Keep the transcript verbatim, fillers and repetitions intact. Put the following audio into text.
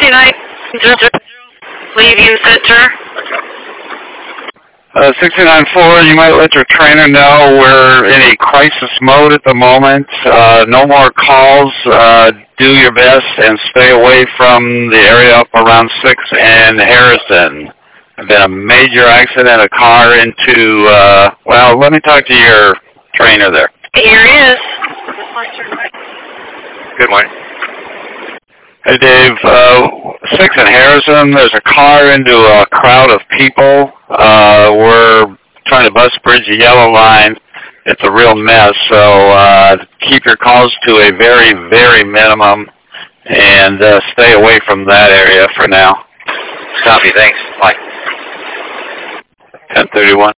sixty-nine, leaving center. Uh, sixty-nine four, you might let your trainer know we're in a crisis mode at the moment. Uh, no more calls. Uh, do your best and stay away from the area up around six and Harrison. There's been a major accident, a car into, uh, well, let me talk to your trainer there. Here he is. Good morning. Hey, Dave. Uh, six in Harrison, there's a car into a crowd of people. Uh, we're trying to bus bridge the yellow line. It's a real mess, so uh, keep your calls to a very, very minimum and uh, stay away from that area for now. Copy, thanks. Bye. ten thirty-one.